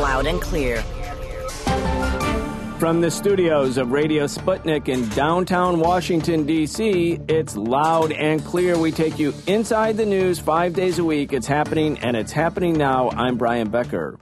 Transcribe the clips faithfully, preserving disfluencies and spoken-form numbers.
loud and clear. From the studios of Radio Sputnik in downtown Washington, D C, it's Loud and Clear. We take you inside the news five days a week. It's happening, and it's happening now. I'm Brian Becker.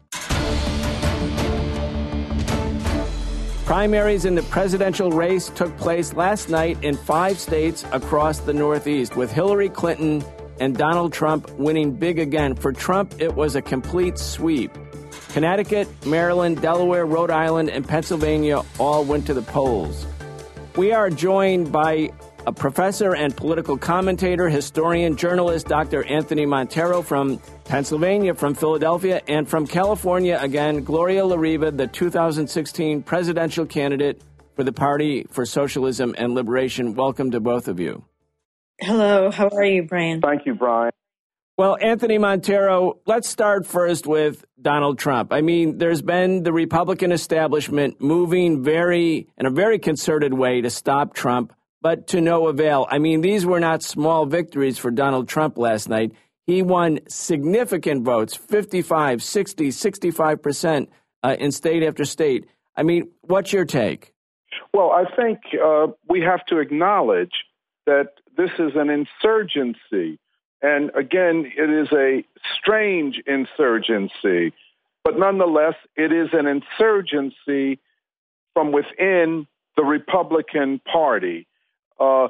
Primaries in the presidential race took place last night in five states across the Northeast, with Hillary Clinton and Donald Trump winning big again. For Trump, it was a complete sweep. Connecticut, Maryland, Delaware, Rhode Island, and Pennsylvania all went to the polls. We are joined by a professor and political commentator, historian, journalist, Doctor Anthony Montero from Pennsylvania, from Philadelphia, and from California again, Gloria La Riva, the two thousand sixteen presidential candidate for the Party for Socialism and Liberation. Welcome to both of you. Hello, how are you, Brian? Thank you, Brian. Well, Anthony Montero, let's start first with Donald Trump. I mean, there's been the Republican establishment moving very, in a very concerted way to stop Trump, but to no avail. I mean, these were not small victories for Donald Trump last night. He won significant votes, fifty-five, sixty, sixty-five percent uh, in state after state. I mean, what's your take? Well, I think uh, we have to acknowledge that this is an insurgency. And again, it is a strange insurgency, but nonetheless, it is an insurgency from within the Republican Party, uh,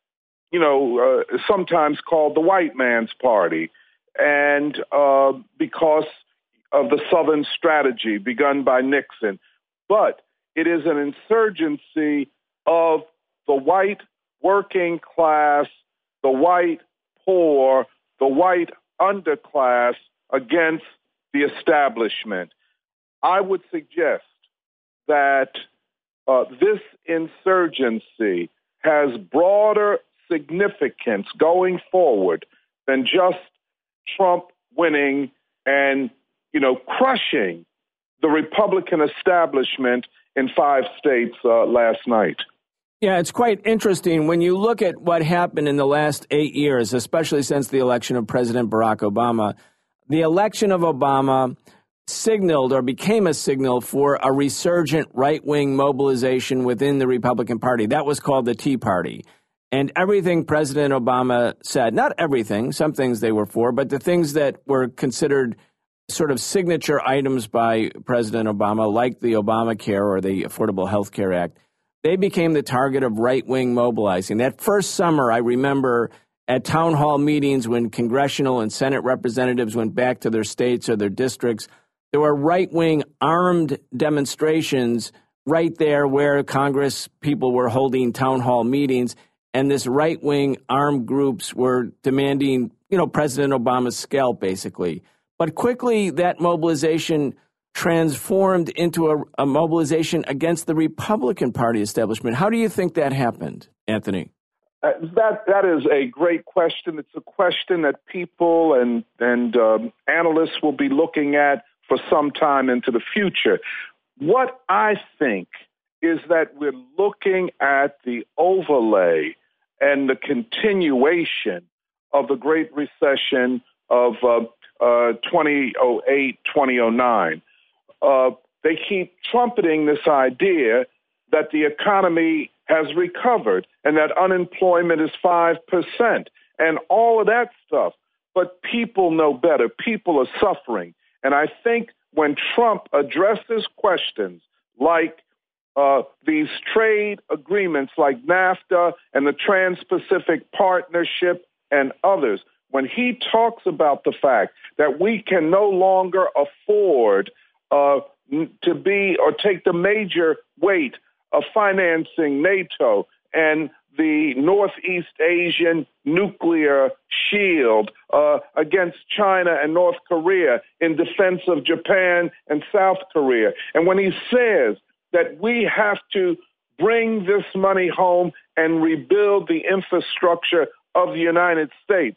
you know, uh, sometimes called the white man's party, and uh, because of the Southern strategy begun by Nixon. But it is an insurgency of the white working class, the white poor, the white underclass against the establishment. I would suggest that uh, this insurgency has broader significance going forward than just Trump winning and, you know, crushing the Republican establishment in five states uh, last night. Yeah, it's quite interesting when you look at what happened in the last eight years, especially since the election of President Barack Obama. The election of Obama signaled or became a signal for a resurgent right-wing mobilization within the Republican Party. That was called the Tea Party. And everything President Obama said, not everything, some things they were for, but the things that were considered sort of signature items by President Obama, like the Obamacare or the Affordable Health Care Act, they became the target of right-wing mobilizing. That first summer, I remember at town hall meetings when congressional and Senate representatives went back to their states or their districts, there were right-wing armed demonstrations right there where Congress people were holding town hall meetings, and this right-wing armed groups were demanding, you know, President Obama's scalp, basically. But quickly, that mobilization transformed into a, a mobilization against the Republican Party establishment. How do you think that happened, Anthony? Uh, that that is a great question. It's a question that people and and um, analysts will be looking at for some time into the future. What I think is that we're looking at the overlay and the continuation of the Great Recession of uh, uh, two thousand eight, two thousand nine. Uh, they keep trumpeting this idea that the economy has recovered and that unemployment is five percent and all of that stuff. But people know better. People are suffering. And I think when Trump addresses questions like uh, these trade agreements like NAFTA and the Trans-Pacific Partnership and others, when he talks about the fact that we can no longer afford Uh, to be or take the major weight of financing NATO and the Northeast Asian nuclear shield uh, against China and North Korea in defense of Japan and South Korea. And when he says that we have to bring this money home and rebuild the infrastructure of the United States,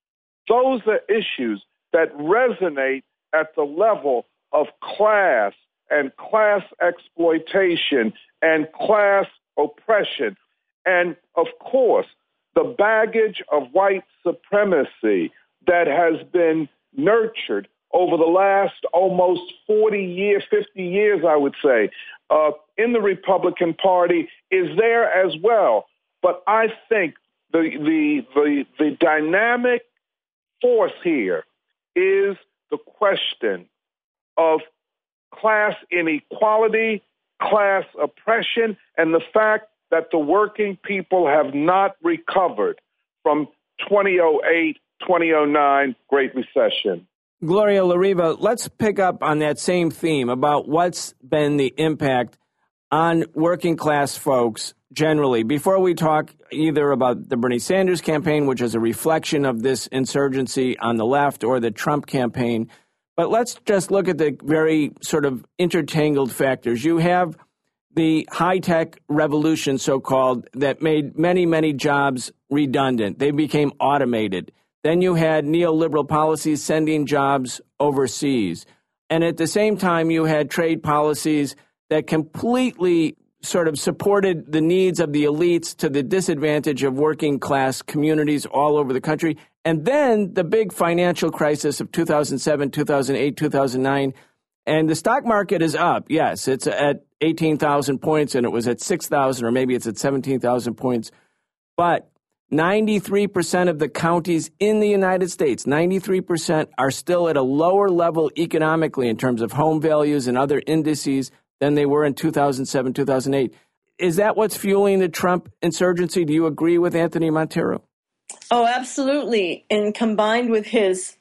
those are issues that resonate at the level of class and class exploitation and class oppression. And, of course, the baggage of white supremacy that has been nurtured over the last almost forty years, fifty years, I would say, uh, in the Republican Party is there as well. But I think the the the, the dynamic force here is the question of class inequality, class oppression, and the fact that the working people have not recovered from twenty oh eight, twenty oh nine Great Recession. Gloria La Riva, let's pick up on that same theme about what's been the impact on working class folks generally. Before we talk either about the Bernie Sanders campaign, which is a reflection of this insurgency on the left, or the Trump campaign, but let's just look at the very sort of intertangled factors. You have the high-tech revolution, so-called, that made many, many jobs redundant. They became automated. Then you had neoliberal policies sending jobs overseas. And at the same time, you had trade policies that completely sort of supported the needs of the elites to the disadvantage of working class communities all over the country. And then the big financial crisis of two thousand seven, two thousand eight, two thousand nine. And the stock market is up. Yes, it's at eighteen thousand points, and it was at six thousand, or maybe it's at seventeen thousand points. But ninety-three percent of the counties in the United States, ninety-three percent are still at a lower level economically in terms of home values and other indices than they were in two thousand seven, two thousand eight. Is that what's fueling the Trump insurgency? Do you agree with Anthony Montero? Oh, absolutely. And combined with his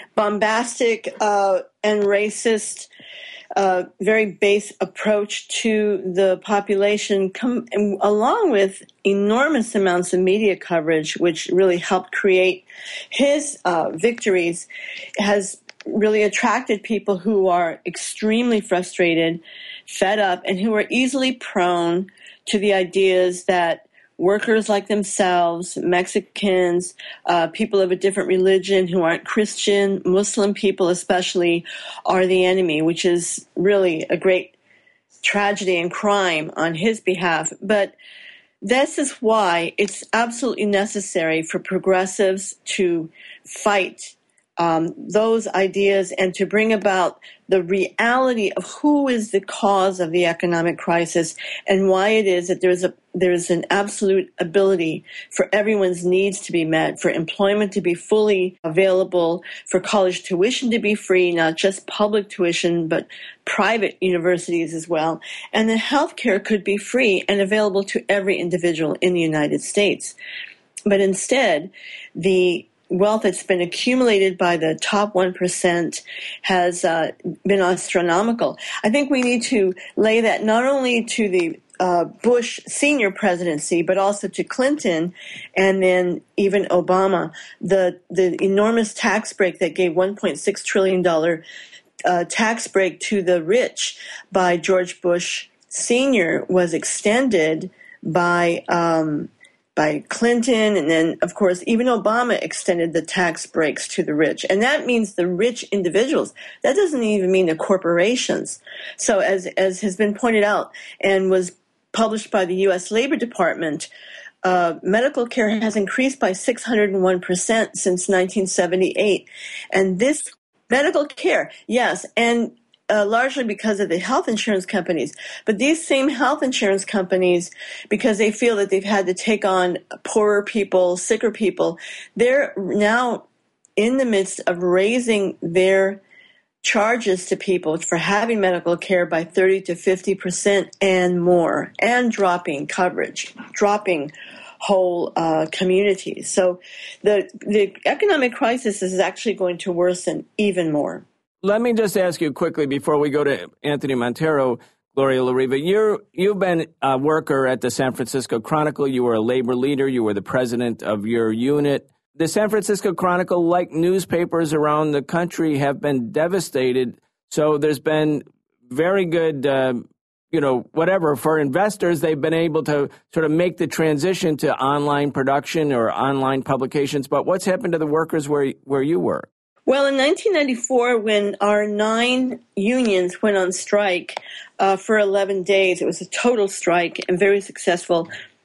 bombastic uh, and racist, uh, very base approach to the population, com- along with enormous amounts of media coverage, which really helped create his uh, victories, has really attracted people who are extremely frustrated, fed up, and who are easily prone to the ideas that workers like themselves, Mexicans, uh, people of a different religion who aren't Christian, Muslim people especially, are the enemy, which is really a great tragedy and crime on his behalf. But this is why it's absolutely necessary for progressives to fight Um, those ideas and to bring about the reality of who is the cause of the economic crisis and why it is that there's a there's an absolute ability for everyone's needs to be met, for employment to be fully available, for college tuition to be free, not just public tuition, but private universities as well, and that healthcare could be free and available to every individual in the United States. But instead, the wealth that's been accumulated by the top one percent has uh, been astronomical. I think we need to lay that not only to the uh, Bush senior presidency, but also to Clinton and then even Obama. The the enormous tax break that gave one point six trillion dollars uh, tax break to the rich by George Bush Senior was extended by um, by Clinton, and then, of course, even Obama extended the tax breaks to the rich. And that means the rich individuals. That doesn't even mean the corporations. So as as has been pointed out and was published by the U S Labor Department, uh, medical care has increased by six hundred one percent since nineteen seventy-eight. And this medical care, yes, and Uh, largely because of the health insurance companies. But these same health insurance companies, because they feel that they've had to take on poorer people, sicker people, they're now in the midst of raising their charges to people for having medical care by thirty to fifty percent and more, and dropping coverage, dropping whole uh, communities. So the the economic crisis is actually going to worsen even more. Let me just ask you quickly before we go to Anthony Montero, Gloria La Riva. You're, you've been a worker at the San Francisco Chronicle. You were a labor leader. You were the president of your unit. The San Francisco Chronicle, like newspapers around the country, have been devastated. So there's been very good, uh, you know, whatever, for investors. They've been able to sort of make the transition to online production or online publications. But what's happened to the workers where where you were? Well, in nineteen ninety-four, when our nine unions went on strike uh, for eleven days, it was a total strike and very successful.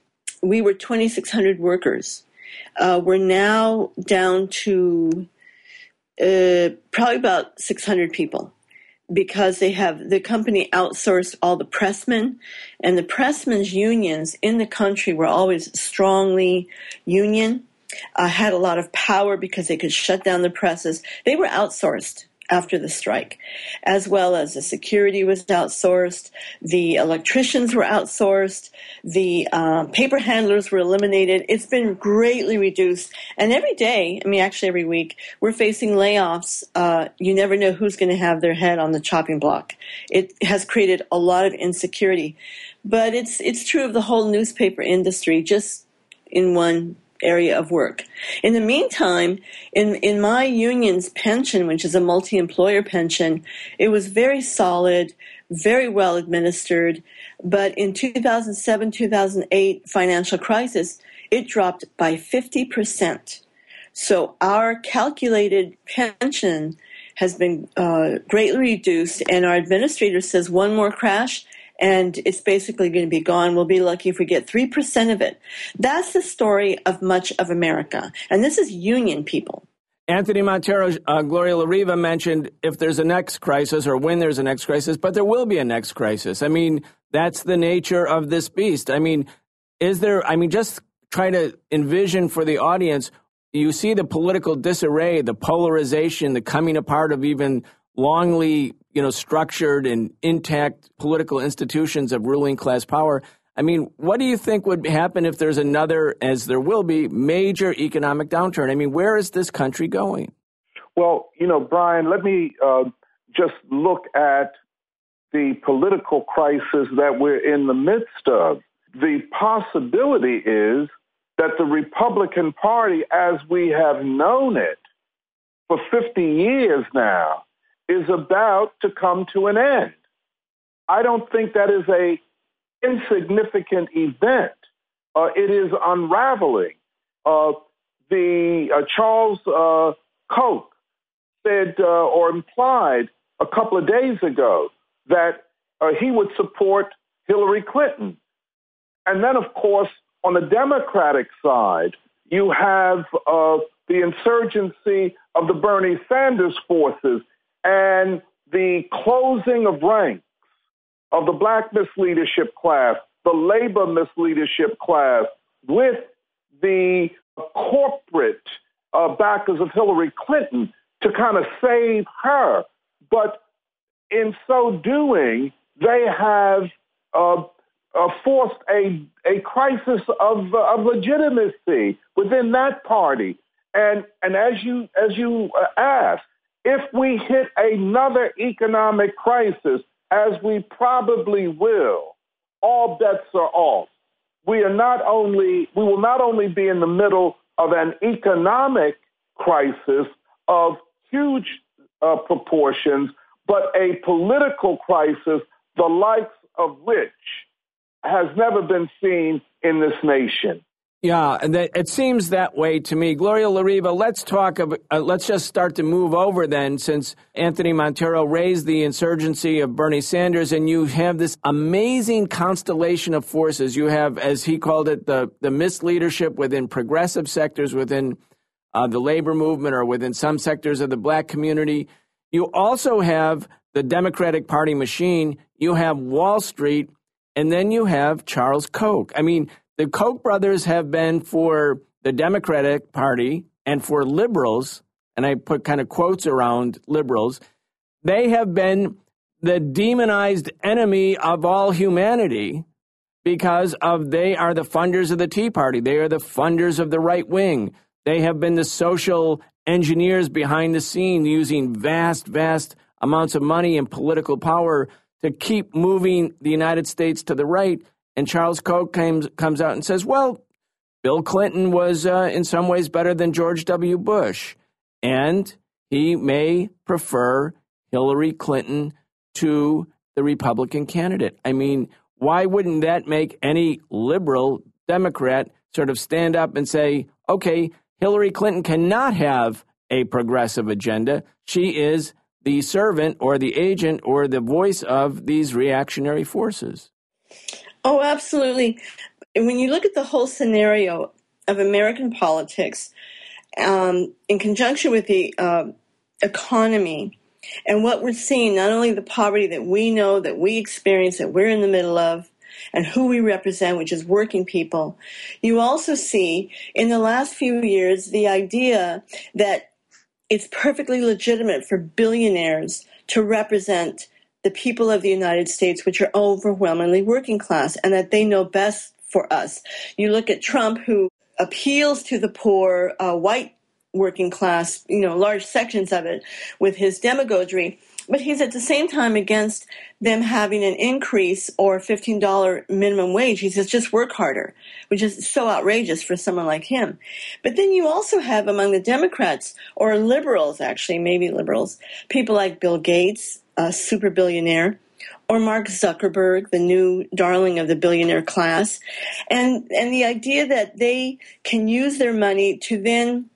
We were twenty-six hundred workers. Uh, we're now down to uh, probably about six hundred people, because they have the company outsourced all the pressmen, and the pressmen's unions in the country were always strongly union, uh, had a lot of power because they could shut down the presses. They were outsourced after the strike, as well as the security was outsourced, the electricians were outsourced, the uh, paper handlers were eliminated. It's been greatly reduced. And every day, I mean, actually every week, we're facing layoffs. Uh, you never know who's going to have their head on the chopping block. It has created a lot of insecurity. But it's it's true of the whole newspaper industry, just in one area of work. In the meantime, in, in my union's pension, which is a multi-employer pension, it was very solid, very well administered. But in two thousand seven, two thousand eight financial crisis, it dropped by fifty percent. So our calculated pension has been uh, greatly reduced, and our administrator says one more crash and it's basically going to be gone. We'll be lucky if we get three percent of it. That's the story of much of America. And this is union people. Anthony Montero, uh, Gloria La Riva mentioned if there's a next crisis or when there's a next crisis, but there will be a next crisis. I mean, that's the nature of this beast. I mean, is there, I mean, just try to envision for the audience, you see the political disarray, the polarization, the coming apart of even longly, you know, structured and intact political institutions of ruling class power. I mean, what do you think would happen if there's another, as there will be, major economic downturn? I mean, where is this country going? Well, you know, Brian, let me uh, just look at the political crisis that we're in the midst of. The possibility is that the Republican Party, as we have known it for fifty years now, is about to come to an end. I don't think that is a insignificant event. Uh, it is unraveling. Uh, the uh, Charles uh, Koch said uh, or implied a couple of days ago that uh, he would support Hillary Clinton. And then, of course, on the Democratic side, you have uh, the insurgency of the Bernie Sanders forces and the closing of ranks of the black misleadership class, the labor misleadership class, with the corporate uh, backers of Hillary Clinton to kind of save her. But in so doing, they have uh, uh, forced a, a crisis of, uh, of legitimacy within that party. And, and as you, as you uh, asked, if we hit another economic crisis, as we probably will, all bets are off. We are not only, we will not only be in the middle of an economic crisis of huge uh, proportions, but a political crisis, the likes of which has never been seen in this nation. Yeah, and that, it seems that way to me. Gloria La Riva, let's talk about, uh, let's just start to move over then, since Anthony Montero raised the insurgency of Bernie Sanders, and you have this amazing constellation of forces. You have, as he called it, the, the misleadership within progressive sectors, within uh, the labor movement, or within some sectors of the black community. You also have the Democratic Party machine. You have Wall Street, and then you have Charles Koch. I mean, the Koch brothers have been, for the Democratic Party and for liberals, and I put kind of quotes around liberals, they have been the demonized enemy of all humanity because of they are the funders of the Tea Party. They are the funders of the right wing. They have been the social engineers behind the scene, using vast, vast amounts of money and political power to keep moving the United States to the right. And Charles Koch comes, comes out and says, well, Bill Clinton was uh, in some ways better than George W. Bush, and he may prefer Hillary Clinton to the Republican candidate. I mean, why wouldn't that make any liberal Democrat sort of stand up and say, okay, Hillary Clinton cannot have a progressive agenda. She is the servant or the agent or the voice of these reactionary forces. Oh, absolutely. When you look at the whole scenario of American politics, um, in conjunction with the uh, economy and what we're seeing, not only the poverty that we know, that we experience, that we're in the middle of, and who we represent, which is working people, you also see in the last few years the idea that it's perfectly legitimate for billionaires to represent the people of the United States, which are overwhelmingly working class, and that they know best for us. You look at Trump, who appeals to the poor, uh, white working class, you know, large sections of it with his demagoguery, but he's at the same time against them having an increase or fifteen dollars minimum wage. He says, just work harder, which is so outrageous for someone like him. But then you also have among the Democrats, or liberals actually, maybe liberals, people like Bill Gates, a super billionaire, or Mark Zuckerberg, the new darling of the billionaire class. And, and the idea that they can use their money to then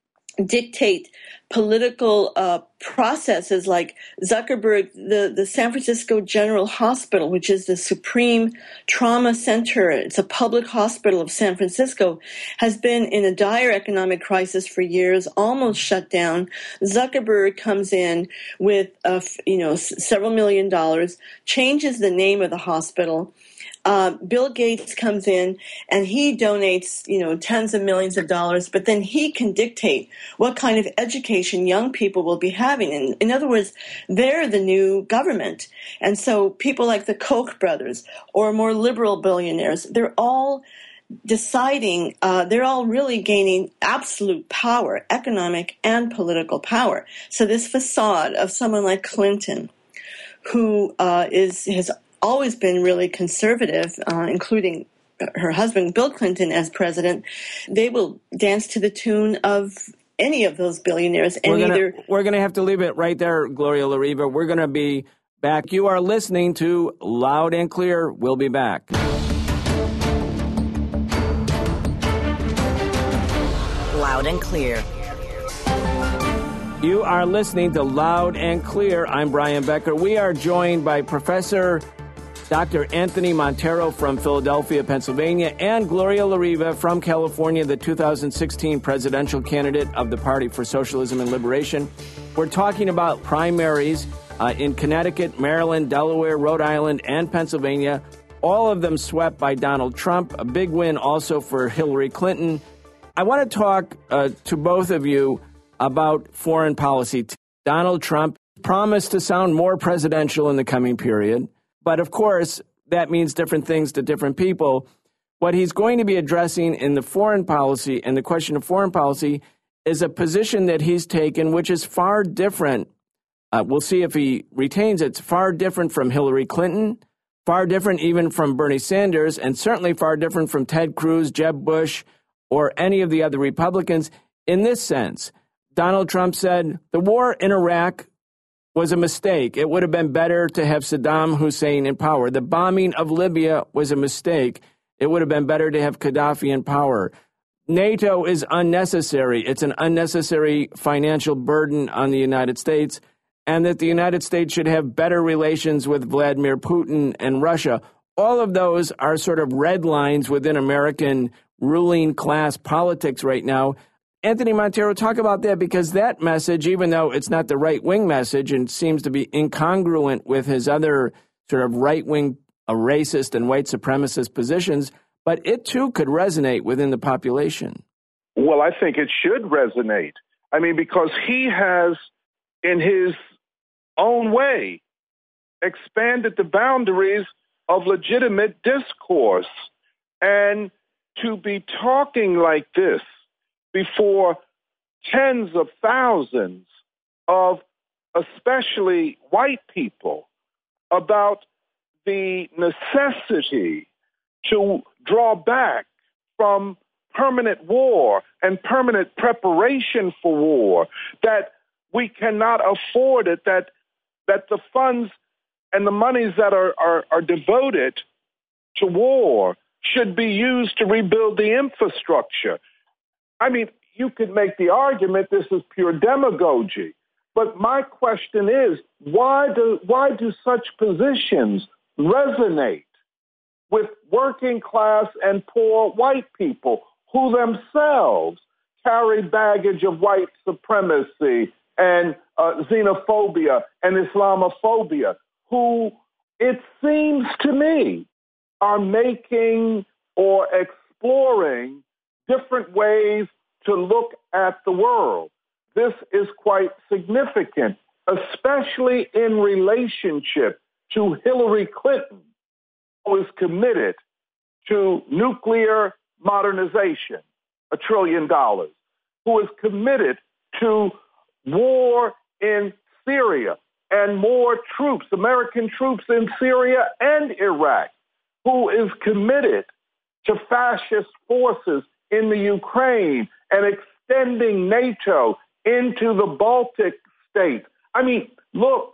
dictate political uh, processes, like Zuckerberg, the, the San Francisco General Hospital, which is the supreme trauma center. It's a public hospital of San Francisco, has been in a dire economic crisis for years, almost shut down. Zuckerberg comes in with, uh, you know, s- several million dollars, changes the name of the hospital. Uh, Bill Gates comes in and he donates, you know, tens of millions of dollars, but then he can dictate what kind of education young people will be having. In, in other words, they're the new government. And so people like the Koch brothers or more liberal billionaires, they're all deciding, uh, they're all really gaining absolute power, economic and political power. So this facade of someone like Clinton, who uh, is has always been really conservative, uh, including her husband, Bill Clinton, as president, they will dance to the tune of any of those billionaires. And we're gonna, either we're going to have to leave it right there, Gloria La Riva. We're going to be back. You are listening to Loud and Clear. We'll be back. Loud and Clear. You are listening to Loud and Clear. I'm Brian Becker. We are joined by Professor Doctor Anthony Montero from Philadelphia, Pennsylvania, and Gloria La Riva from California, the two thousand sixteen presidential candidate of the Party for Socialism and Liberation. We're talking about primaries uh, in Connecticut, Maryland, Delaware, Rhode Island, and Pennsylvania, all of them swept by Donald Trump, a big win also for Hillary Clinton. I want to talk uh, to both of you about foreign policy. Donald Trump promised to sound more presidential in the coming period. But of course, that means different things to different people. What he's going to be addressing in the foreign policy and the question of foreign policy is a position that he's taken, which is far different. Uh, we'll see if he retains it. It's far different from Hillary Clinton, far different even from Bernie Sanders, and certainly far different from Ted Cruz, Jeb Bush, or any of the other Republicans. In this sense, Donald Trump said the war in Iraq was a mistake. It would have been better to have Saddam Hussein in power. The bombing of Libya was a mistake. It would have been better to have Gaddafi in power. NATO is unnecessary. It's an unnecessary financial burden on the United States, and that the United States should have better relations with Vladimir Putin and Russia. All of those are sort of red lines within American ruling class politics right now. Anthony Montero, talk about that, because that message, even though it's not the right-wing message and seems to be incongruent with his other sort of right-wing, uh, racist and white supremacist positions, but it too could resonate within the population. Well, I think it should resonate. I mean, because he has, in his own way, expanded the boundaries of legitimate discourse. And to be talking like this before tens of thousands of especially white people about the necessity to draw back from permanent war and permanent preparation for war, that we cannot afford it, that that the funds and the monies that are, are, are devoted to war should be used to rebuild the infrastructure. I mean, you could make the argument this is pure demagogy, but my question is, why do why do such positions resonate with working class and poor white people who themselves carry baggage of white supremacy, and uh, xenophobia and Islamophobia, who it seems to me are making or exploring different ways to look at the world. This is quite significant, especially in relationship to Hillary Clinton, who is committed to nuclear modernization, a trillion dollars, who is committed to war in Syria and more troops, American troops in Syria and Iraq, who is committed to fascist forces in the Ukraine and extending NATO into the Baltic states. I mean, look,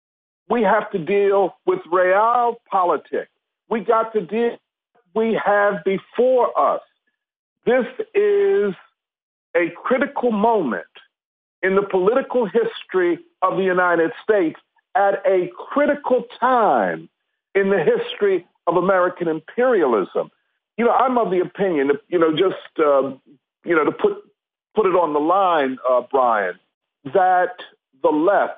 we have to deal with realpolitik. We got to deal with what we have before us. This is a critical moment in the political history of the United States at a critical time in the history of American imperialism. You know, I'm of the opinion, that, you know, just, uh, you know, to put put it on the line, uh, Brian, that the left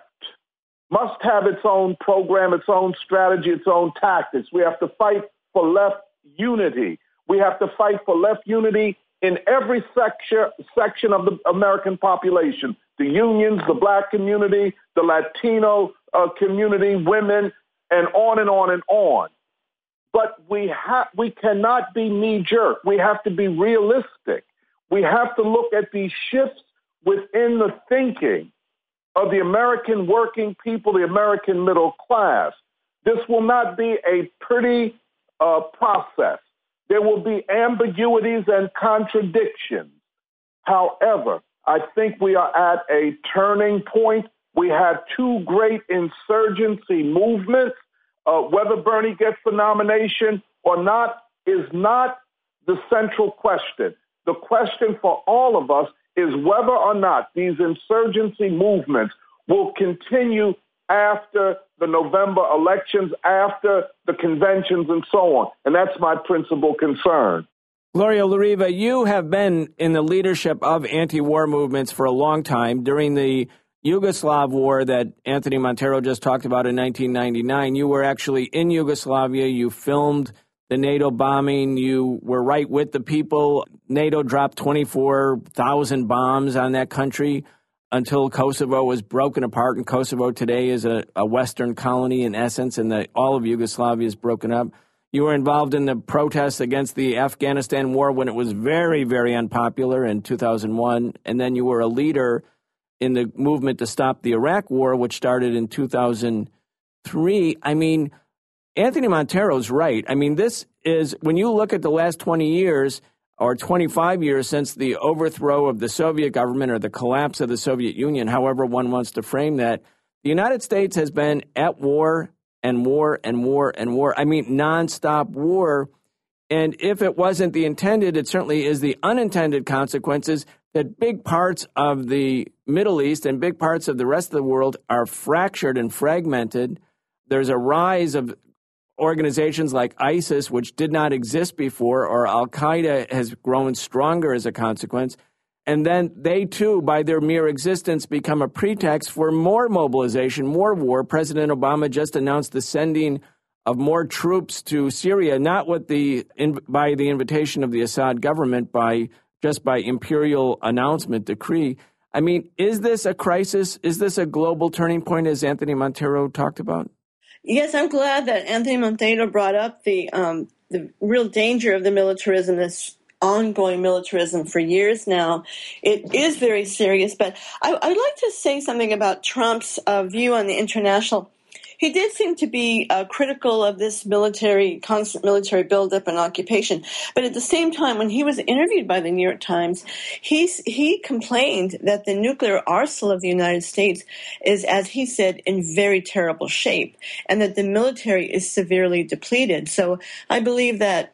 must have its own program, its own strategy, its own tactics. We have to fight for left unity. We have to fight for left unity in every section, section of the American population, the unions, the black community, the Latino uh, community, women, and on and on and on. But we have we cannot be knee-jerk. We have to be realistic. We have to look at these shifts within the thinking of the American working people, the American middle class. This will not be a pretty uh, process. There will be ambiguities and contradictions. However, I think we are at a turning point. We have two great insurgency movements. Uh, whether Bernie gets the nomination or not is not the central question. The question for all of us is whether or not these insurgency movements will continue after the November elections, after the conventions and so on. And that's my principal concern. Gloria La Riva, you have been in the leadership of anti-war movements for a long time. During the Yugoslav war that Anthony Monteiro just talked about in nineteen ninety-nine, you were actually in Yugoslavia. You filmed the NATO bombing. You were right with the people. NATO dropped twenty-four thousand bombs on that country until Kosovo was broken apart. And Kosovo today is a, a Western colony in essence, and the, all of Yugoslavia is broken up. You were involved in the protests against the Afghanistan war when it was very, very unpopular in two thousand one. And then you were a leader in the movement to stop the Iraq war, which started in two thousand three. I mean, Anthony Monteiro's right. I mean, this is, when you look at the last twenty years or twenty-five years since the overthrow of the Soviet government or the collapse of the Soviet Union, however one wants to frame that, the United States has been at war and war and war and war. I mean, nonstop war. And if it wasn't the intended, it certainly is the unintended consequences that big parts of the Middle East and big parts of the rest of the world are fractured and fragmented. There's a rise of organizations like ISIS, which did not exist before, or Al-Qaeda has grown stronger as a consequence. And then they, too, by their mere existence, become a pretext for more mobilization, more war. President Obama just announced the sending of more troops to Syria, not with the in, by the invitation of the Assad government, by just by imperial announcement, decree. I mean, is this a crisis? Is this a global turning point, as Anthony Monteiro talked about? Yes, I'm glad that Anthony Monteiro brought up the um, the real danger of the militarism, this ongoing militarism for years now. It is very serious, but I, I would like to say something about Trump's uh, view on the international. He did seem to be uh, critical of this military, constant military buildup and occupation. But at the same time, when he was interviewed by the New York Times, he, he complained that the nuclear arsenal of the United States is, as he said, in very terrible shape, and that the military is severely depleted. So I believe that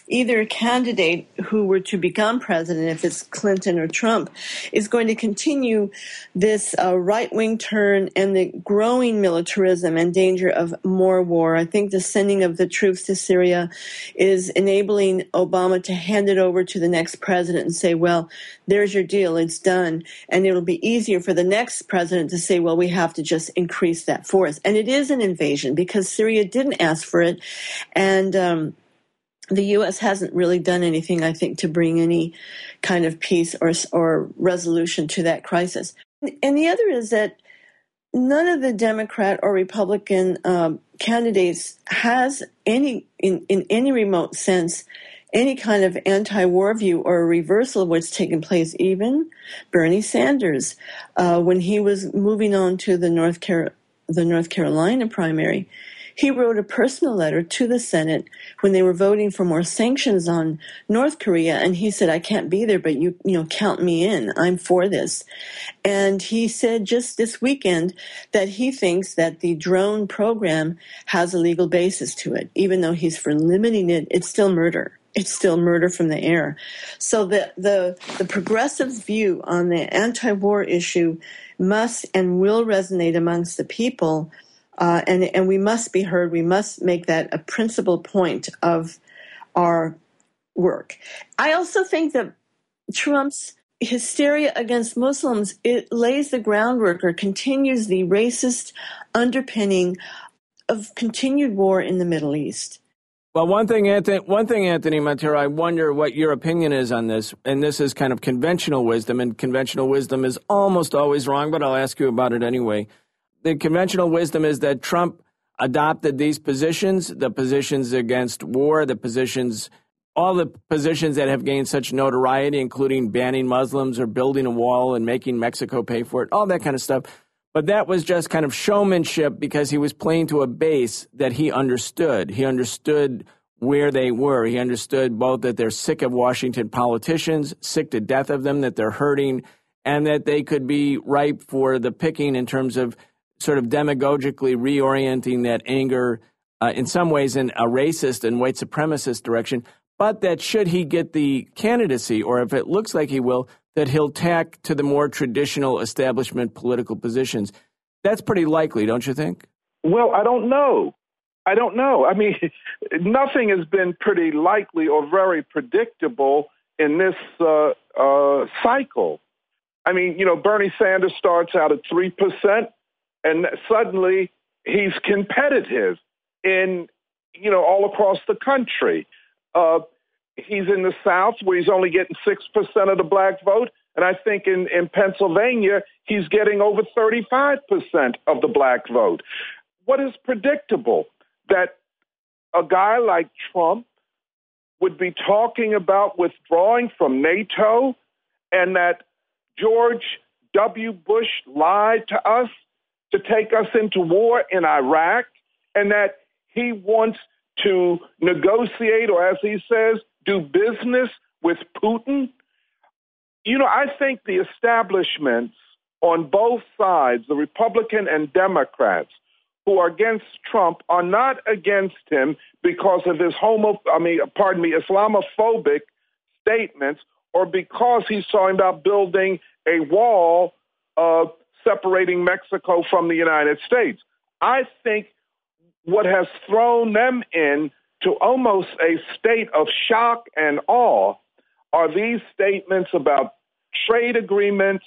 either candidate who were to become president, if it's Clinton or Trump, is going to continue this uh, right-wing turn and the growing militarism and danger of more war. I think the sending of the troops to Syria is enabling Obama to hand it over to the next president and say, well, there's your deal, it's done. And it'll be easier for the next president to say, well, we have to just increase that force. And it is an invasion because Syria didn't ask for it. And um, the U S hasn't really done anything, I think, to bring any kind of peace or, or resolution to that crisis. And the other is that none of the Democrat or Republican um, candidates has any, in, in any remote sense, any kind of anti-war view or a reversal of what's taken place. Even Bernie Sanders, uh, when he was moving on to the North Car- the North Carolina primary, he wrote a personal letter to the Senate when they were voting for more sanctions on North Korea, and he said, I can't be there, but you, you know, count me in. I'm for this. And he said just this weekend that he thinks that the drone program has a legal basis to it. Even though he's for limiting it, it's still murder. It's still murder from the air. So the, the, the progressive view on the anti-war issue must and will resonate amongst the people. Uh, and, and we must be heard. We must make that a principal point of our work. I also think that Trump's hysteria against Muslims, it lays the groundwork or continues the racist underpinning of continued war in the Middle East. Well, one thing, Anthony, one thing, Anthony Montero, I wonder what your opinion is on this, and this is kind of conventional wisdom, and conventional wisdom is almost always wrong, but I'll ask you about it anyway. The conventional wisdom is that Trump adopted these positions, the positions against war, the positions, all the positions that have gained such notoriety, including banning Muslims or building a wall and making Mexico pay for it, all that kind of stuff. But that was just kind of showmanship because he was playing to a base that he understood. He understood where they were. He understood both that they're sick of Washington politicians, sick to death of them, that they're hurting, and that they could be ripe for the picking in terms of sort of demagogically reorienting that anger uh, in some ways in a racist and white supremacist direction, but that should he get the candidacy, or if it looks like he will, that he'll tack to the more traditional establishment political positions. That's pretty likely, don't you think? Well, I don't know. I don't know. I mean, nothing has been pretty likely or very predictable in this uh, uh, cycle. I mean, you know, Bernie Sanders starts out at three percent. And suddenly he's competitive in, you know, all across the country. Uh, he's in the South where he's only getting six percent of the black vote. And I think in, in Pennsylvania, he's getting over thirty-five percent of the black vote. What is predictable? That a guy like Trump would be talking about withdrawing from NATO, and that George W. Bush lied to us to take us into war in Iraq, and that he wants to negotiate, or as he says, do business with Putin. You know, I think the establishments on both sides, the Republican and Democrats, who are against Trump are not against him because of his homo, I mean, pardon me, Islamophobic statements, or because he's talking about building a wall uh, separating Mexico from the United States. I think what has thrown them in to almost a state of shock and awe are these statements about trade agreements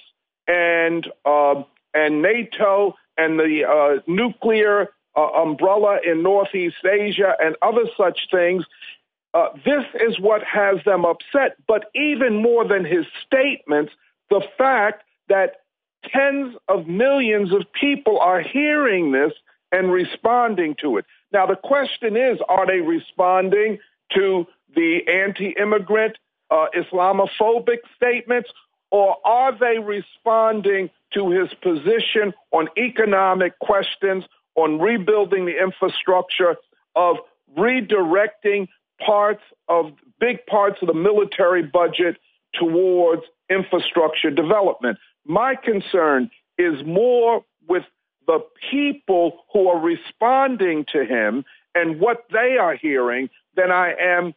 and uh, and NATO and the uh, nuclear uh, umbrella in Northeast Asia and other such things. Uh, this is what has them upset. But even more than his statements, the fact that tens of millions of people are hearing this and responding to it. Now, the question is, are they responding to the anti-immigrant, uh, Islamophobic statements, or are they responding to his position on economic questions, on rebuilding the infrastructure, of redirecting parts of, big parts of the military budget towards infrastructure development? My concern is more with the people who are responding to him and what they are hearing than I am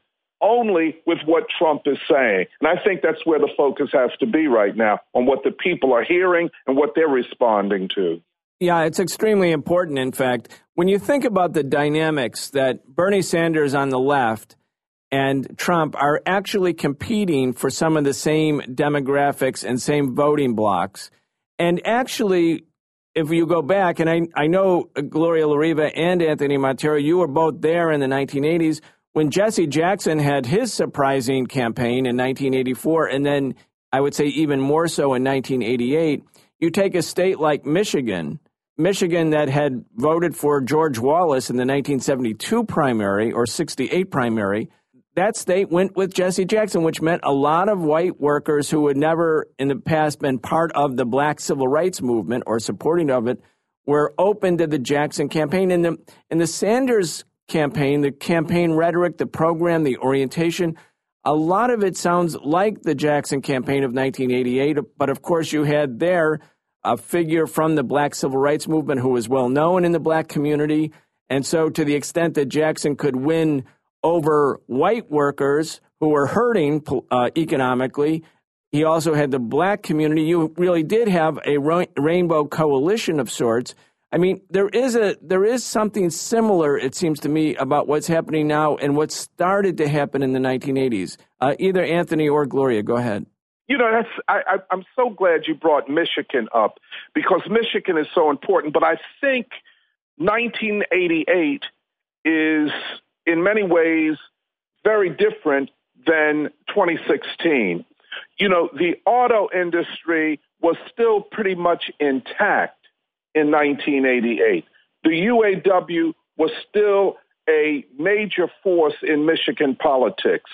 only with what Trump is saying. And I think that's where the focus has to be right now, on what the people are hearing and what they're responding to. Yeah, it's extremely important, in fact. When you think about the dynamics that Bernie Sanders on the left and Trump are actually competing for some of the same demographics and same voting blocks. And actually, if you go back, and I, I know Gloria La Riva and Anthony Montero, you were both there in the nineteen eighties when Jesse Jackson had his surprising campaign in nineteen eighty-four, and then I would say even more so in nineteen eighty-eight. You take a state like Michigan, Michigan that had voted for George Wallace in the nineteen seventy-two primary or sixty-eight primary. That state went with Jesse Jackson, which meant a lot of white workers who had never in the past been part of the black civil rights movement or supporting of it were open to the Jackson campaign. In the, in the Sanders campaign, the campaign rhetoric, the program, the orientation, a lot of it sounds like the Jackson campaign of nineteen eighty-eight. But of course, you had there a figure from the black civil rights movement who was well known in the black community. And so to the extent that Jackson could win over white workers who were hurting uh, economically, he also had the black community. You really did have a ra- rainbow coalition of sorts. I mean, there is a there is something similar, it seems to me, about what's happening now and what started to happen in the nineteen eighties. Uh, either Anthony or Gloria, go ahead. You know, that's I, I, I'm so glad you brought Michigan up, because Michigan is so important. But I think nineteen eighty-eight is, in many ways, very different than twenty sixteen. You know, the auto industry was still pretty much intact in nineteen eighty-eight. The U A W was still a major force in Michigan politics.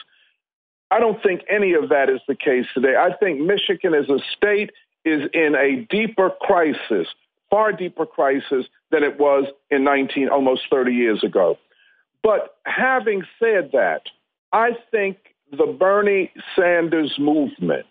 I don't think any of that is the case today. I think Michigan as a state is in a deeper crisis, far deeper crisis than it was in nineteen, almost thirty years ago. But having said that, I think the Bernie Sanders movement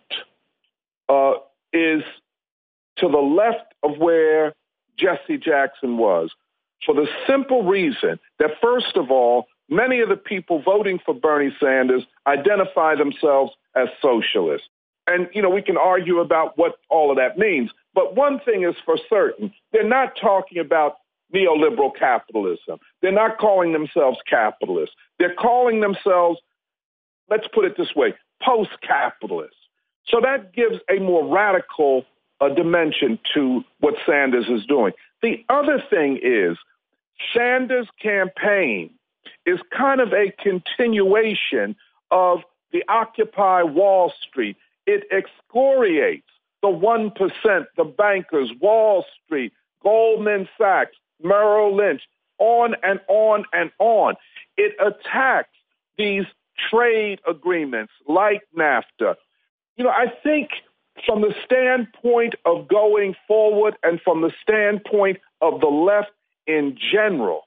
uh, is to the left of where Jesse Jackson was, for the simple reason that, first of all, many of the people voting for Bernie Sanders identify themselves as socialists. And, you know, we can argue about what all of that means. But one thing is for certain, they're not talking about neoliberal capitalism. They're not calling themselves capitalists. They're calling themselves, let's put it this way, post-capitalists. So that gives a more radical uh, dimension to what Sanders is doing. The other thing is Sanders' campaign is kind of a continuation of the Occupy Wall Street. It excoriates the one percent, the bankers, Wall Street, Goldman Sachs, Merrill Lynch, on and on and on. It attacks these trade agreements like NAFTA. You know, I think from the standpoint of going forward and from the standpoint of the left in general,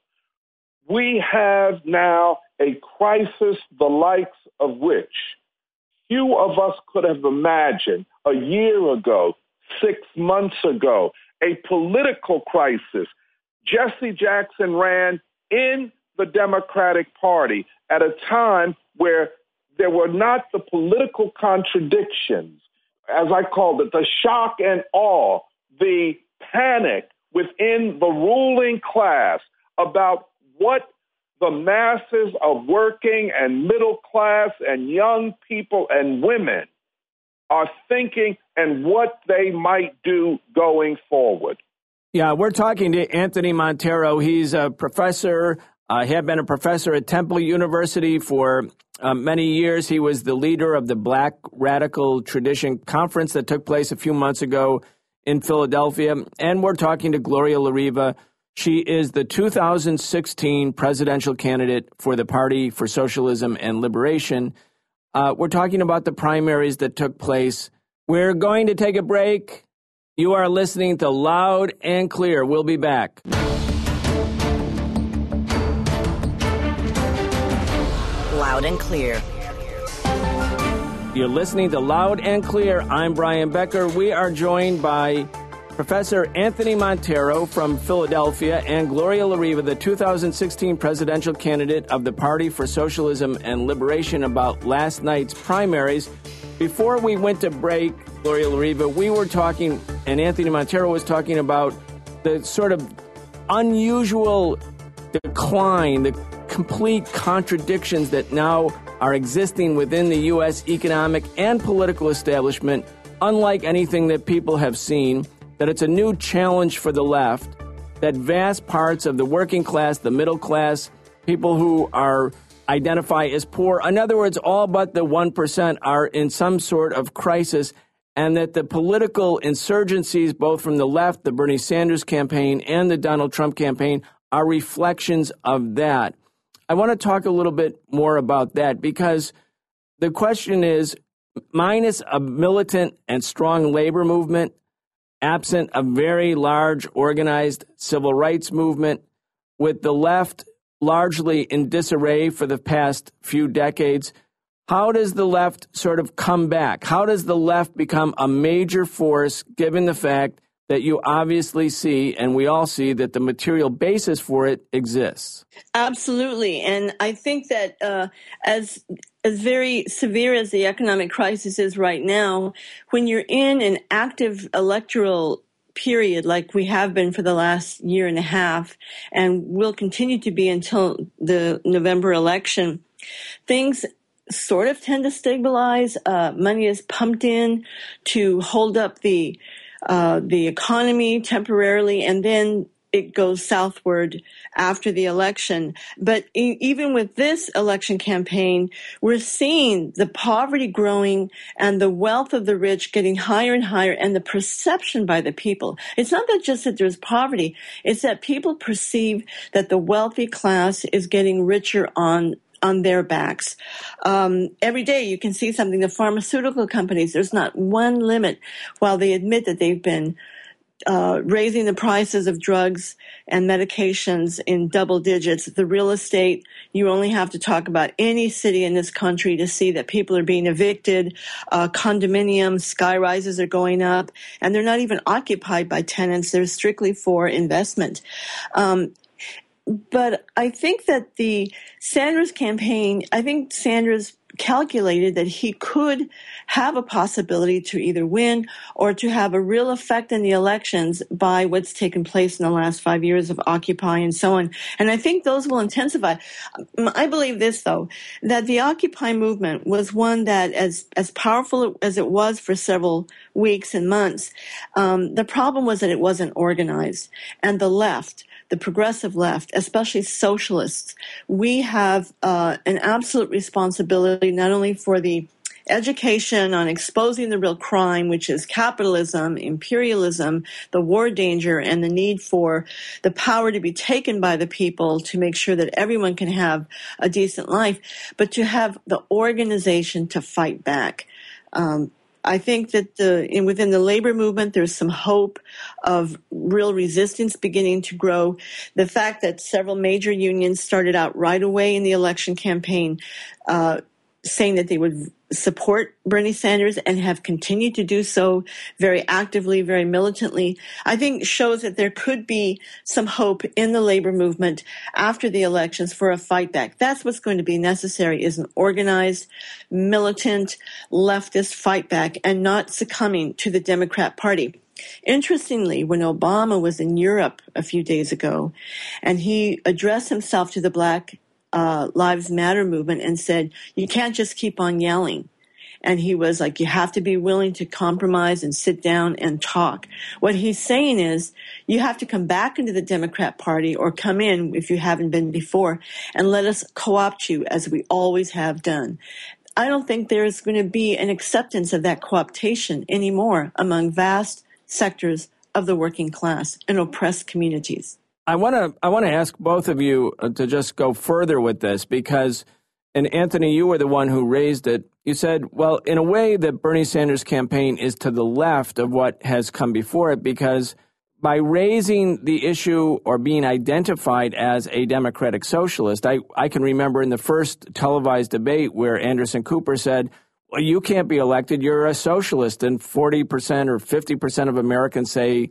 we have now a crisis the likes of which few of us could have imagined a year ago, six months ago, a political crisis. Jesse Jackson ran in the Democratic Party at a time where there were not the political contradictions, as I called it, the shock and awe, the panic within the ruling class about what the masses of working and middle class and young people and women are thinking and what they might do going forward. Yeah, we're talking to Anthony Montero. He's a professor, uh, had been a professor at Temple University for uh, many years. He was the leader of the Black Radical Tradition Conference that took place a few months ago in Philadelphia. And we're talking to Gloria La Riva. She is the two thousand sixteen presidential candidate for the Party for Socialism and Liberation. Uh, we're talking about the primaries that took place. We're going to take a break. You are listening to Loud and Clear. We'll be back. Loud and Clear. You're listening to Loud and Clear. I'm Brian Becker. We are joined by Professor Anthony Montero from Philadelphia and Gloria La Riva, the two thousand sixteen presidential candidate of the Party for Socialism and Liberation, about last night's primaries. Before we went to break, Gloria La Riva, we were talking, and Anthony Montero was talking about the sort of unusual decline, the complete contradictions that now are existing within the U S economic and political establishment, unlike anything that people have seen, that it's a new challenge for the left, that vast parts of the working class, the middle class, people who are identify as poor, in other words, all but the one percent are in some sort of crisis, and that the political insurgencies, both from the left, the Bernie Sanders campaign, and the Donald Trump campaign, are reflections of that. I want to talk a little bit more about that, because the question is, minus a militant and strong labor movement, absent a very large organized civil rights movement, with the left largely in disarray for the past few decades, how does the left sort of come back? How does the left become a major force, given the fact that you obviously see, and we all see, that the material basis for it exists? Absolutely. And I think that uh, as as very severe as the economic crisis is right now, when you're in an active electoral period like we have been for the last year and a half, and will continue to be until the November election, things sort of tend to stabilize. Uh, money is pumped in to hold up the uh, the economy temporarily, and then it goes southward after the election. But e- even with this election campaign, we're seeing the poverty growing and the wealth of the rich getting higher and higher, and the perception by the people. It's not that just that there's poverty, it's that people perceive that the wealthy class is getting richer on on their backs. Um, every day you can see something. The pharmaceutical companies, there's not one limit, while they admit that they've been Uh, raising the prices of drugs and medications in double digits. The real estate, you only have to talk about any city in this country to see that people are being evicted. Uh, condominiums, sky rises are going up, and they're not even occupied by tenants. They're strictly for investment. Um, but I think that the Sanders campaign, I think Sanders calculated that he could have a possibility to either win or to have a real effect in the elections by what's taken place in the last five years of Occupy and so on. And I think those will intensify. I believe this, though, that the Occupy movement was one that, as, as powerful as it was for several weeks and months, um, the problem was that it wasn't organized. And the left, the progressive left, especially socialists, we have uh, an absolute responsibility not only for the education on exposing the real crime, which is capitalism, imperialism, the war danger, and the need for the power to be taken by the people to make sure that everyone can have a decent life, but to have the organization to fight back. Um, I think that the in, within the labor movement, there's some hope of real resistance beginning to grow. The fact that several major unions started out right away in the election campaign uh, saying that they would support Bernie Sanders and have continued to do so very actively, very militantly, I think shows that there could be some hope in the labor movement after the elections for a fight back. That's what's going to be necessary, is an organized, militant, leftist fight back, and not succumbing to the Democrat Party. Interestingly, when Obama was in Europe a few days ago, and he addressed himself to the Black Uh, Lives Matter movement and said, you can't just keep on yelling. And he was like, you have to be willing to compromise and sit down and talk. What he's saying is, you have to come back into the Democrat Party, or come in if you haven't been before, and let us co-opt you as we always have done. I don't think there's going to be an acceptance of that co-optation anymore among vast sectors of the working class and oppressed communities. I want to I want to ask both of you to just go further with this, because, and Anthony, you were the one who raised it. You said, well, in a way, the Bernie Sanders campaign is to the left of what has come before it, because by raising the issue or being identified as a democratic socialist, I, I can remember in the first televised debate where Anderson Cooper said, well, you can't be elected, you're a socialist, and forty percent or fifty percent of Americans say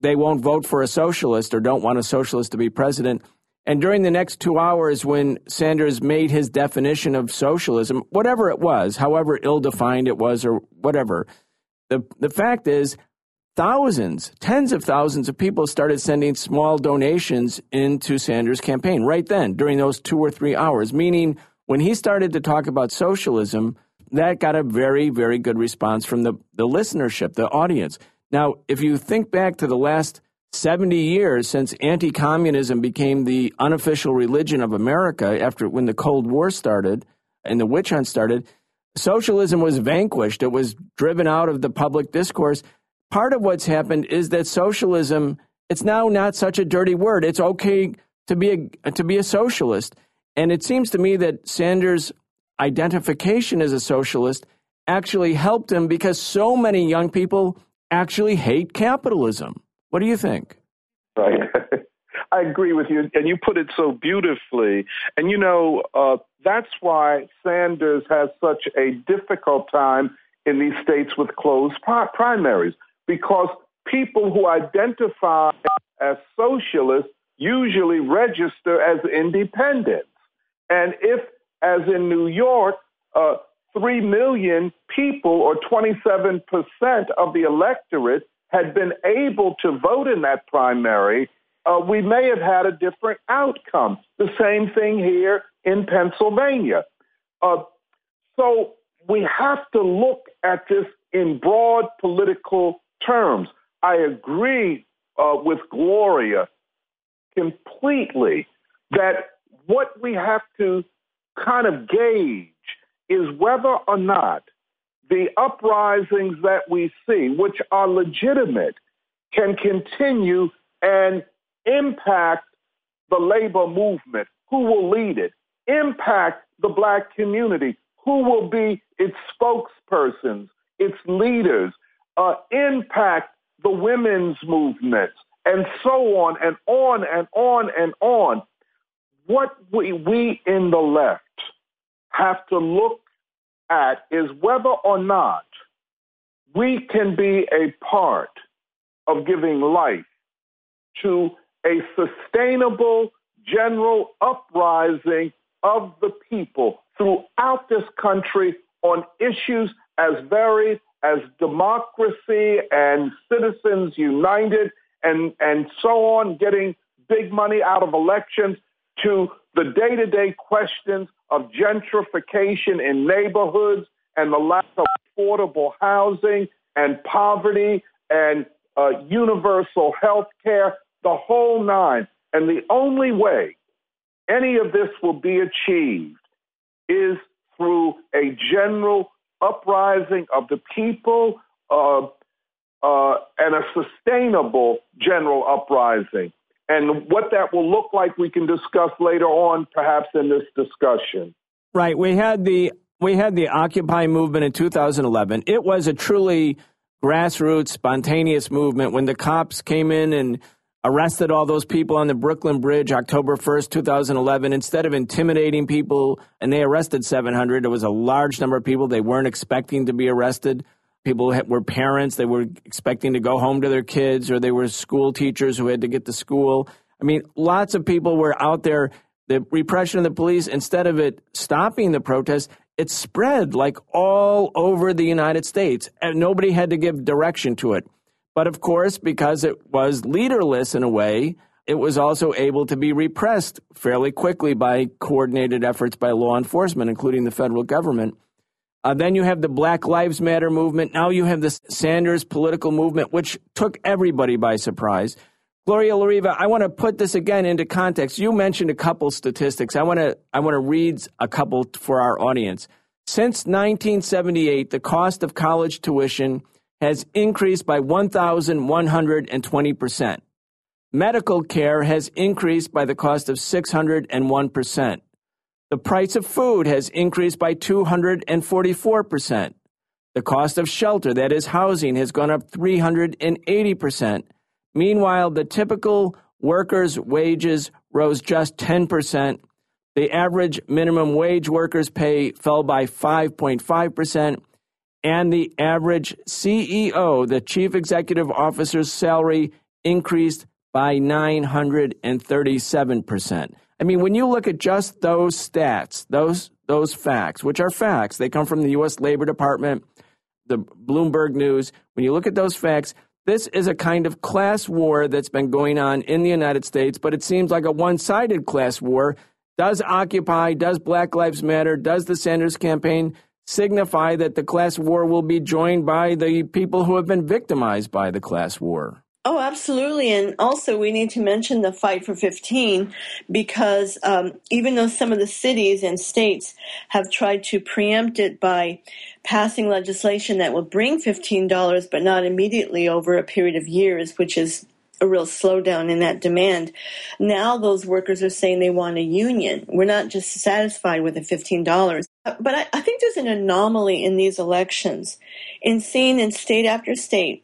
they won't vote for a socialist or don't want a socialist to be president. And during the next two hours, when Sanders made his definition of socialism, whatever it was, however ill-defined it was or whatever, the, the fact is thousands, tens of thousands of people started sending small donations into Sanders' campaign right then during those two or three hours, meaning when he started to talk about socialism, that got a very, very good response from the, the listenership, the audience. Now, if you think back to the last seventy years since anti-communism became the unofficial religion of America after when the Cold War started and the witch hunt started, socialism was vanquished. It was driven out of the public discourse. Part of what's happened is that socialism, it's now not such a dirty word. It's okay to be a, to be a socialist. And it seems to me that Sanders' identification as a socialist actually helped him because so many young people actually hate capitalism. What do you think? Right. I agree with you. And you put it so beautifully. And, you know, uh, that's why Sanders has such a difficult time in these states with closed pri- primaries, because people who identify as socialists usually register as independents. And if, as in New York, uh, three million people or twenty-seven percent of the electorate had been able to vote in that primary, uh, we may have had a different outcome. The same thing here in Pennsylvania. Uh, so we have to look at this in broad political terms. I agree uh, with Gloria completely that what we have to kind of gauge is whether or not the uprisings that we see, which are legitimate, can continue and impact the labor movement. Who will lead it? Impact the Black community. Who will be its spokespersons, its leaders? Uh, impact the women's movements, and so on and on and on and on. What we, we in the left have to look at is whether or not we can be a part of giving life to a sustainable general uprising of the people throughout this country on issues as varied as democracy and citizens united and, and so on, getting big money out of elections, to the day-to-day questions of gentrification in neighborhoods and the lack of affordable housing and poverty and uh, universal health care, the whole nine. And the only way any of this will be achieved is through a general uprising of the people uh, uh, and a sustainable general uprising. And what that will look like, we can discuss later on, perhaps in this discussion. Right. We had the we had the Occupy movement in two thousand eleven. It was a truly grassroots, spontaneous movement when the cops came in and arrested all those people on the Brooklyn Bridge, October first, two thousand eleven. Instead of intimidating people, and they arrested seven hundred, it was a large number of people. They weren't expecting to be arrested. People were parents. They were expecting to go home to their kids, or they were school teachers who had to get to school. I mean, lots of people were out there. The repression of the police, instead of it stopping the protest, it spread like all over the United States, and nobody had to give direction to it. But of course, because it was leaderless in a way, it was also able to be repressed fairly quickly by coordinated efforts by law enforcement, including the federal government. Uh, then you have the Black Lives Matter movement. Now you have the Sanders political movement, which took everybody by surprise. Gloria LaRiva, I want to put this again into context. You mentioned a couple statistics. I want to I want to read a couple for our audience. Since nineteen seventy-eight, the cost of college tuition has increased by one thousand one hundred twenty percent. Medical care has increased by the cost of six hundred one percent. The price of food has increased by two hundred forty-four percent. The cost of shelter, that is housing, has gone up three hundred eighty percent. Meanwhile, the typical worker's wages rose just ten percent. The average minimum wage workers' pay fell by five point five percent. And the average C E O, the chief executive officer's salary, increased by nine hundred thirty-seven percent. I mean, when you look at just those stats, those those facts, which are facts, they come from the U S Labor Department, the Bloomberg News. When you look at those facts, this is a kind of class war that's been going on in the United States, but it seems like a one-sided class war. Does Occupy, does Black Lives Matter, does the Sanders campaign signify that the class war will be joined by the people who have been victimized by the class war? Oh, absolutely. And also we need to mention the Fight for fifteen, because um, even though some of the cities and states have tried to preempt it by passing legislation that will bring fifteen dollars, but not immediately over a period of years, which is a real slowdown in that demand. Now those workers are saying they want a union. We're not just satisfied with the fifteen dollars. But I, I think there's an anomaly in these elections, in seeing in state after state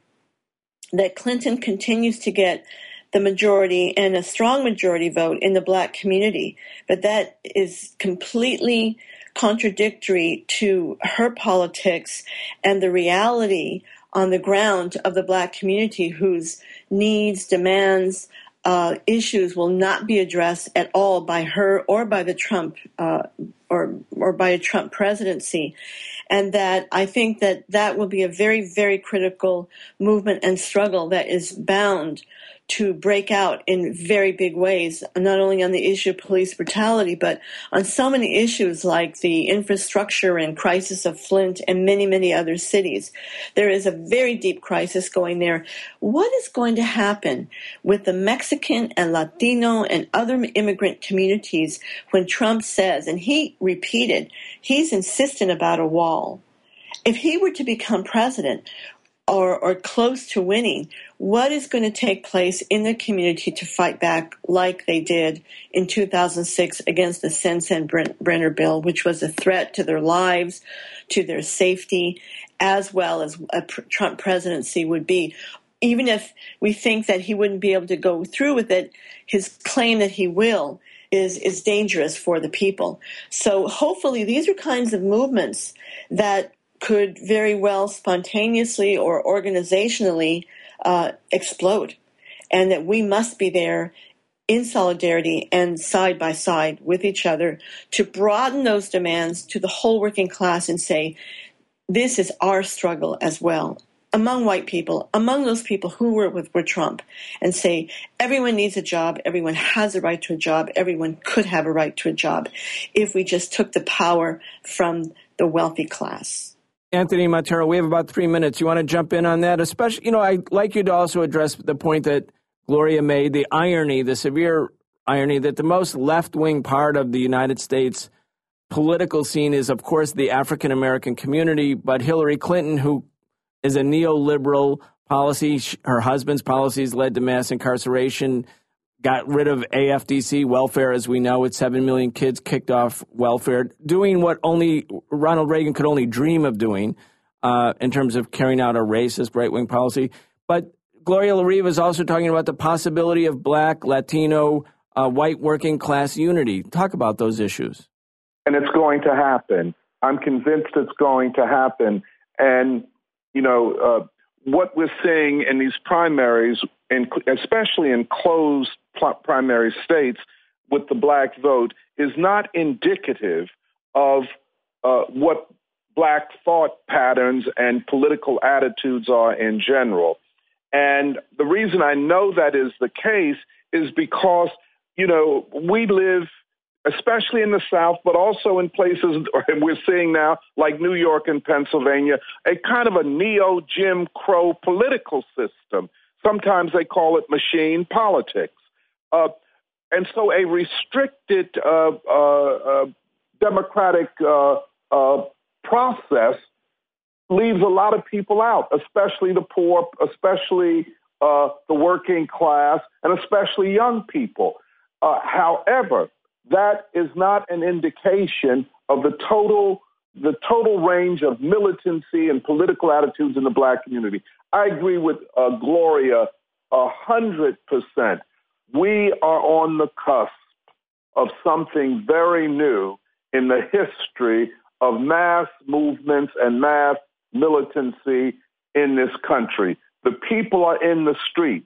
that Clinton continues to get the majority and a strong majority vote in the black community. But that is completely contradictory to her politics and the reality on the ground of the black community, whose needs, demands, uh, issues will not be addressed at all by her or by the Trump uh, or or by a Trump presidency. And that I think that that will be a very, very critical movement and struggle that is bound to break out in very big ways, not only on the issue of police brutality, but on so many issues like the infrastructure and crisis of Flint and many, many other cities. There is a very deep crisis going there. What is going to happen with the Mexican and Latino and other immigrant communities when Trump says, and he repeated, he's insistent about a wall. If he were to become president, Or, or close to winning, what is going to take place in the community to fight back like they did in two thousand six against the Sensenbrenner bill, which was a threat to their lives, to their safety, as well as a Trump presidency would be. Even if we think that he wouldn't be able to go through with it, his claim that he will is, is dangerous for the people. So hopefully these are kinds of movements that could very well spontaneously or organizationally uh, explode, and that we must be there in solidarity and side by side with each other to broaden those demands to the whole working class and say, this is our struggle as well, among white people, among those people who were with, with Trump, and say, everyone needs a job, everyone has a right to a job, everyone could have a right to a job if we just took the power from the wealthy class. Anthony Montero, we have about three minutes. You want to jump in on that? Especially, you know, I'd like you to also address the point that Gloria made, the irony, the severe irony that the most left-wing part of the United States political scene is, of course, the African-American community. But Hillary Clinton, who is a neoliberal policy, her husband's policies led to mass incarceration, got rid of A F D C welfare, as we know, with seven million kids kicked off welfare, doing what only Ronald Reagan could only dream of doing uh, in terms of carrying out a racist right-wing policy. But Gloria La Riva is also talking about the possibility of black, Latino, uh, white working class unity. Talk about those issues. And it's going to happen. I'm convinced it's going to happen. And, you know, uh, what we're seeing in these primaries, in, especially in closed primary states with the black vote, is not indicative of uh, what black thought patterns and political attitudes are in general. And the reason I know that is the case is because, you know, we live, especially in the South, but also in places we're seeing now, like New York and Pennsylvania, a kind of a neo-Jim Crow political system. Sometimes they call it machine politics. Uh, and so a restricted uh, uh, uh, democratic uh, uh, process leaves a lot of people out, especially the poor, especially uh, the working class, and especially young people. Uh, however, that is not an indication of the total the total range of militancy and political attitudes in the black community. I agree with uh, Gloria a hundred percent. We are on the cusp of something very new in the history of mass movements and mass militancy in this country. The people are in the streets.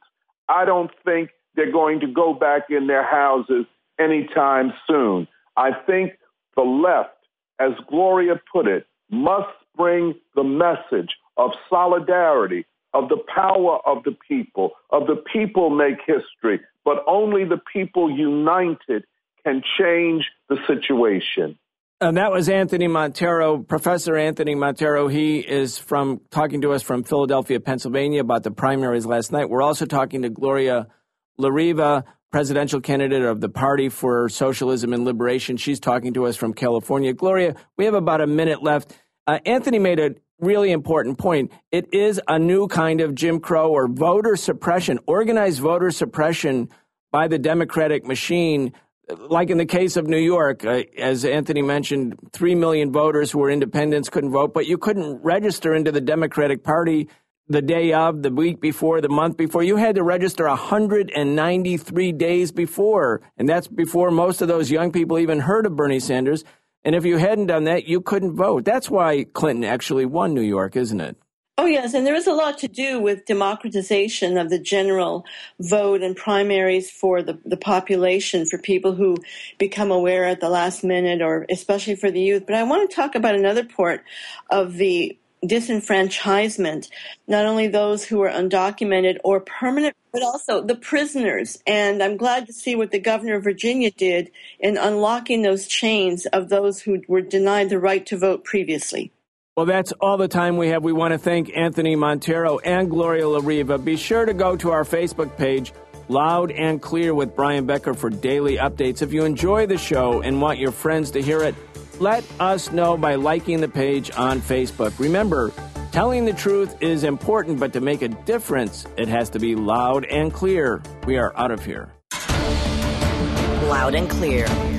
I don't think they're going to go back in their houses anytime soon. I think the left, as Gloria put it, must bring the message of solidarity, of the power of the people, of the people make history, but only the people united can change the situation. And that was Anthony Montero, Professor Anthony Montero. He is from talking to us from Philadelphia, Pennsylvania, about the primaries last night. We're also talking to Gloria La Riva, presidential candidate of the Party for Socialism and Liberation. She's talking to us from California. Gloria, we have about a minute left. Uh, Anthony made a really important point. It is a new kind of Jim Crow or voter suppression, organized voter suppression by the Democratic machine. Like in the case of New York, uh, as Anthony mentioned, three million voters who were independents couldn't vote, but you couldn't register into the Democratic Party the day of, the week before, the month before. You had to register one hundred ninety-three days before, and that's before most of those young people even heard of Bernie Sanders. And if you hadn't done that, you couldn't vote. That's why Clinton actually won New York, isn't it? Oh, yes, and there is a lot to do with democratization of the general vote and primaries for the, the population, for people who become aware at the last minute, or especially for the youth. But I want to talk about another part of the disenfranchisement, not only those who are undocumented or permanent, but also the prisoners. And I'm glad to see what the governor of Virginia did in unlocking those chains of those who were denied the right to vote previously. Well, that's all the time we have. We want to thank Anthony Montero and Gloria La Riva. Be sure to go to our Facebook page, Loud and Clear with Brian Becker, for daily updates. If you enjoy the show and want your friends to hear it, let us know by liking the page on Facebook. Remember, telling the truth is important, but to make a difference, it has to be loud and clear. We are out of here. Loud and Clear.